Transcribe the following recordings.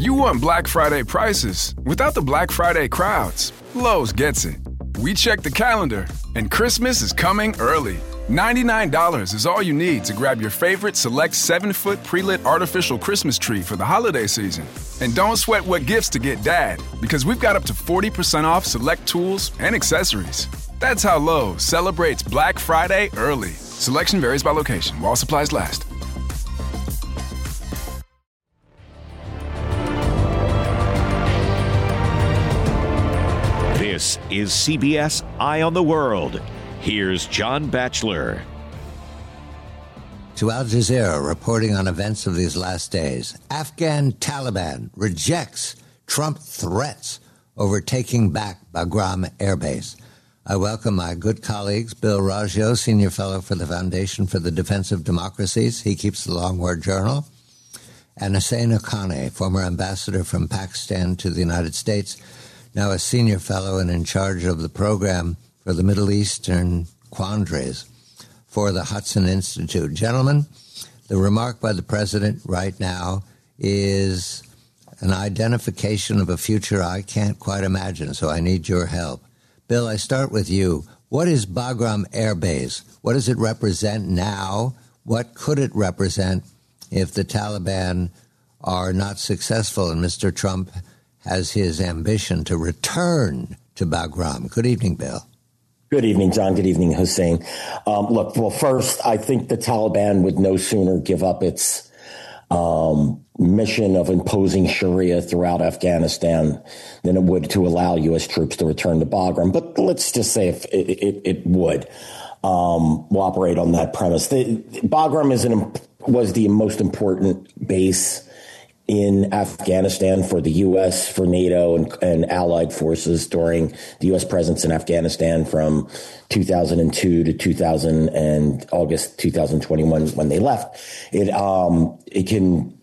You want Black Friday prices without the Black Friday crowds. Lowe's gets it. We check the calendar, and Christmas is coming early. $99 is all you need to grab your favorite select 7-foot pre-lit artificial Christmas tree for the holiday season. And don't sweat what gifts to get Dad, because we've got up to 40% off select tools and accessories. That's how Lowe's celebrates Black Friday early. Selection varies by location, while supplies last. This is CBS Eye on the World. Here's John Batchelor. To Al Jazeera reporting on events of these last days. Afghan Taliban rejects Trump threats over taking back Bagram Air Base. I welcome my good colleagues, Bill Raggio, Senior Fellow for the Foundation for the Defense of Democracies. He keeps the Long War Journal. And Hussein Haqqani, former ambassador from Pakistan to the United States, now a Senior Fellow and in charge of the program for the Middle Eastern Quandaries for the Hudson Institute. Gentlemen, the remark by the president right now is an identification of a future I can't quite imagine, so I need your help. Bill, I start with you. What is Bagram Air Base? What does it represent now? What could it represent if the Taliban are not successful and Mr. Trump has his ambition to return to Bagram? Good evening, Bill. Good evening, John. Good evening, Hussein. Look, well, first, I think the Taliban would no sooner give up its mission of imposing Sharia throughout Afghanistan than it would to allow U.S. troops to return to Bagram. But let's just say if it would. We'll operate on that premise. Bagram was the most important base in Afghanistan for the U.S., for NATO, and allied forces during the U.S. presence in Afghanistan from 2002 to August 2021 when they left. It can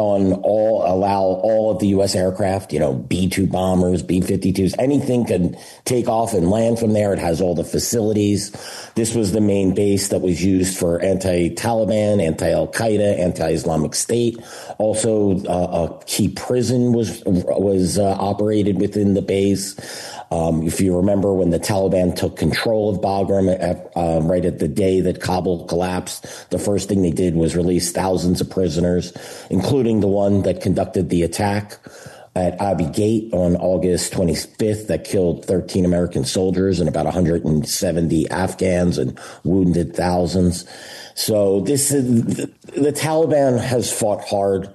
allow all of the U.S. aircraft, B-2 bombers, B-52s, anything can take off and land from there. It has all the facilities. This was the main base that was used for anti-Taliban, anti-Al-Qaeda, anti-Islamic State. Also, a key prison was operated within the base. If you remember when the Taliban took control of Bagram right at the day that Kabul collapsed, the first thing they did was release thousands of prisoners, including the one that conducted the attack at Abbey Gate on August 25th that killed 13 American soldiers and about 170 Afghans and wounded thousands. So the Taliban has fought hard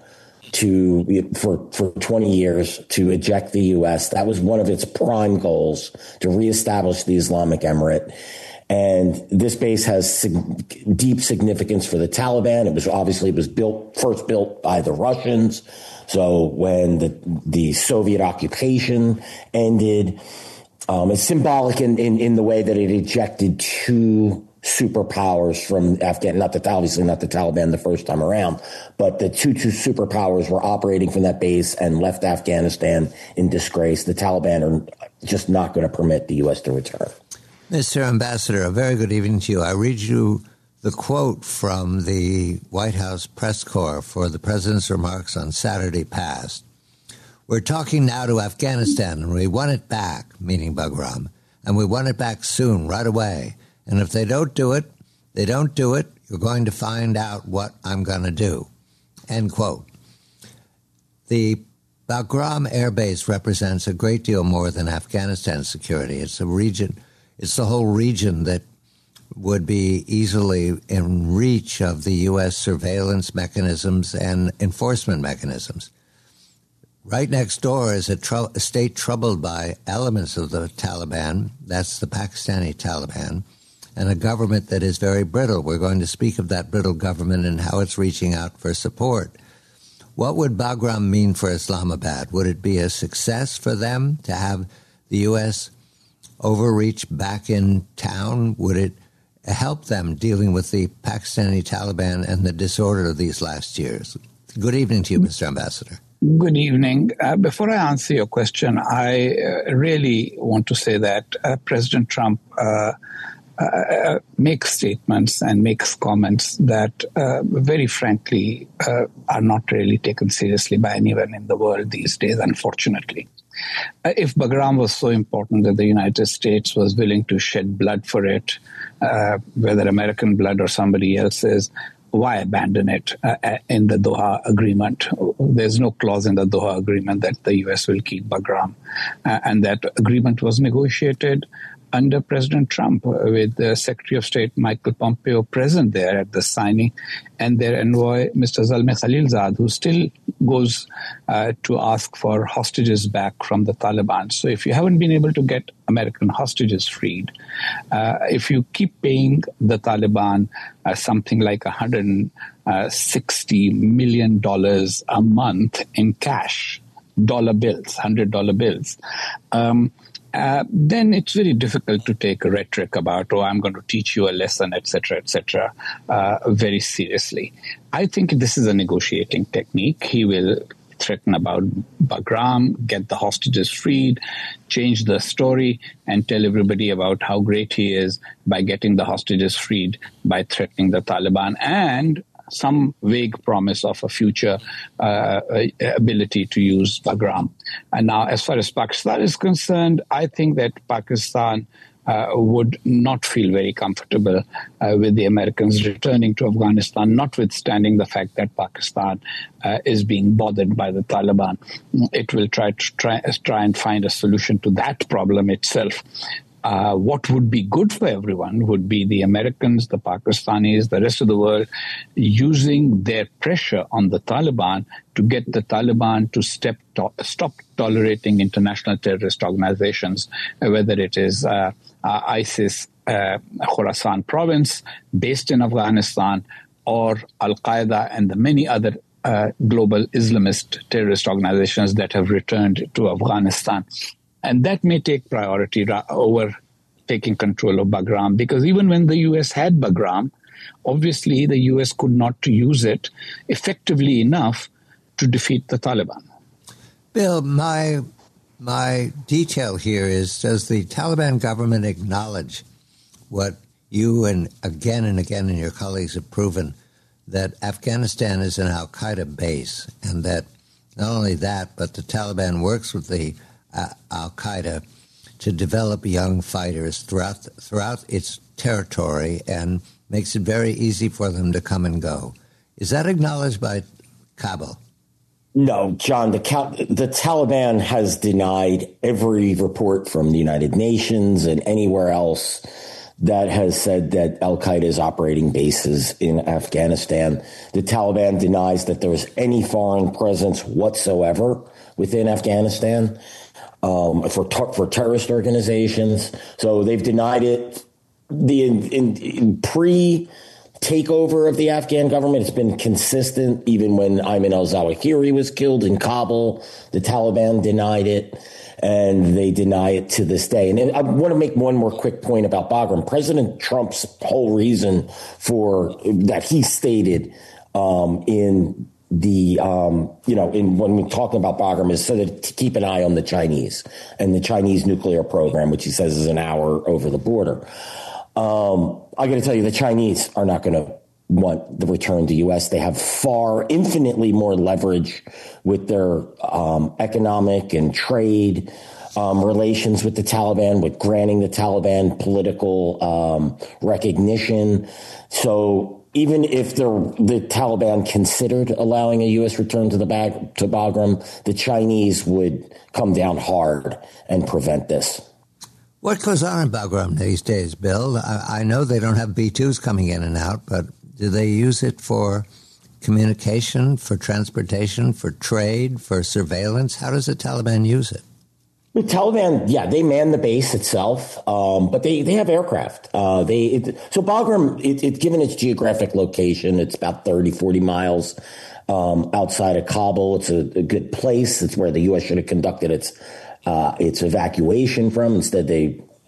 for 20 years to eject the U.S. That was one of its prime goals, to reestablish the Islamic Emirate. And this base has deep significance for the Taliban. It was first built by the Russians. So when the Soviet occupation ended, it's symbolic in the way that it ejected two superpowers from Afghanistan. Obviously not the Taliban the first time around, but the two superpowers were operating from that base and left Afghanistan in disgrace. The Taliban are just not going to permit the U.S. to return. Mr. Ambassador, a very good evening to you. I read you the quote from the White House press corps for the president's remarks on Saturday past. We're talking now to Afghanistan, and we want it back, meaning Bagram, and we want it back soon, right away. And if they don't do it, you're going to find out what I'm going to do. End quote. The Bagram Air Base represents a great deal more than Afghanistan security. It's a region. It's the whole region that would be easily in reach of the U.S. surveillance mechanisms and enforcement mechanisms. Right next door is a state troubled by elements of the Taliban. That's the Pakistani Taliban. And a government that is very brittle. We're going to speak of that brittle government and how it's reaching out for support. What would Bagram mean for Islamabad? Would it be a success for them to have the U.S. overreach back in town? Would it help them dealing with the Pakistani Taliban and the disorder of these last years? Good evening to you, Mr. Ambassador. Good evening. Before I answer your question, I really want to say that President Trump makes statements and makes comments that, very frankly, are not really taken seriously by anyone in the world these days, unfortunately. If Bagram was so important that the United States was willing to shed blood for it, whether American blood or somebody else's, why abandon it in the Doha Agreement? There's no clause in the Doha Agreement that the U.S. will keep Bagram. And that agreement was negotiated under President Trump, with the Secretary of State Michael Pompeo present there at the signing, and their envoy, Mr. Zalmay Khalilzad, who still goes to ask for hostages back from the Taliban. So if you haven't been able to get American hostages freed, if you keep paying the Taliban something like $160 million a month in cash, dollar bills, $100 bills, then it's very difficult to take a rhetoric about, I'm going to teach you a lesson, etc., very seriously. I think this is a negotiating technique. He will threaten about Bagram, get the hostages freed, change the story, and tell everybody about how great he is by getting the hostages freed, by threatening the Taliban, and some vague promise of a future ability to use Bagram. And now, as far as Pakistan is concerned, I think that Pakistan would not feel very comfortable with the Americans returning to Afghanistan, notwithstanding the fact that Pakistan is being bothered by the Taliban. It will try and find a solution to that problem itself. What would be good for everyone would be the Americans, the Pakistanis, the rest of the world using their pressure on the Taliban to get the Taliban to stop tolerating international terrorist organizations, whether it is ISIS, Khorasan province based in Afghanistan, or Al-Qaeda and the many other global Islamist terrorist organizations that have returned to Afghanistan. And that may take priority over taking control of Bagram, because even when the U.S. had Bagram, obviously the U.S. could not use it effectively enough to defeat the Taliban. Bill, my detail here is, does the Taliban government acknowledge what you and again and your colleagues have proven, that Afghanistan is an al-Qaeda base, and that not only that, but the Taliban works with the al-Qaeda to develop young fighters throughout its territory and makes it very easy for them to come and go. Is that acknowledged by Kabul? No, John, the Taliban has denied every report from the United Nations and anywhere else that has said that al-Qaeda is operating bases in Afghanistan. The Taliban denies that there was any foreign presence whatsoever within Afghanistan for terrorist organizations. So they've denied it. In pre-takeover of the Afghan government, it's been consistent. Even when Ayman al-Zawahiri was killed in Kabul, the Taliban denied it, and they deny it to this day. And I want to make one more quick point about Bagram. President Trump's whole reason for that he stated in when we're talking about Bagram is so that to keep an eye on the Chinese and the Chinese nuclear program, which he says is an hour over the border. I got to tell you, the Chinese are not going to want the return to U.S. They have infinitely more leverage with their economic and trade relations with the Taliban, with granting the Taliban political recognition. So even if the Taliban considered allowing a U.S. return to Bagram, the Chinese would come down hard and prevent this. What goes on in Bagram these days, Bill? I know they don't have B-2s coming in and out, but do they use it for communication, for transportation, for trade, for surveillance? How does the Taliban use it? The Taliban, they man the base itself, but they have aircraft. So Bagram, given its geographic location, it's about 30, 40 miles outside of Kabul. It's a good place. It's where the U.S. should have conducted its evacuation from. Instead, they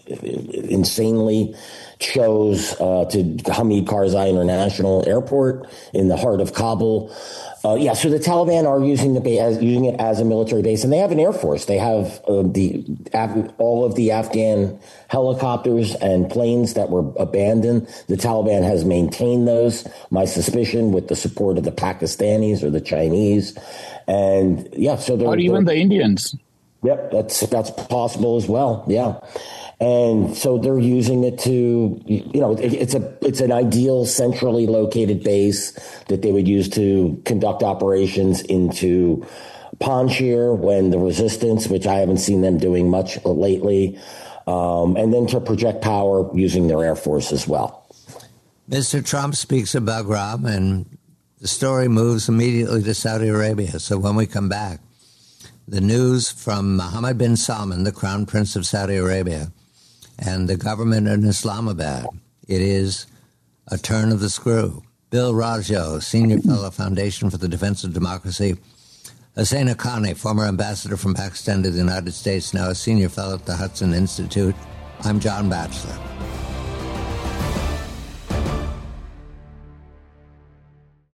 insanely chose to Hamid Karzai International Airport in the heart of Kabul. So the Taliban are using it as a military base, and they have an air force. They have all of the Afghan helicopters and planes that were abandoned. The Taliban has maintained those, my suspicion, with the support of the Pakistanis or the Chinese, and or even the Indians. Yep, that's possible as well. Yeah. And so they're using it to, it's an ideal centrally located base that they would use to conduct operations into Panjshir when the resistance, which I haven't seen them doing much lately, and then to project power using their air force as well. Mr. Trump speaks of Bagram, and the story moves immediately to Saudi Arabia. So when we come back, the news from Mohammed bin Salman, the Crown Prince of Saudi Arabia, and the government in Islamabad. It is a turn of the screw. Bill Raggio, Senior Fellow, Foundation for the Defense of Democracy. Hussein Haqqani, former ambassador from Pakistan to the United States, now a Senior Fellow at the Hudson Institute. I'm John Batchelor.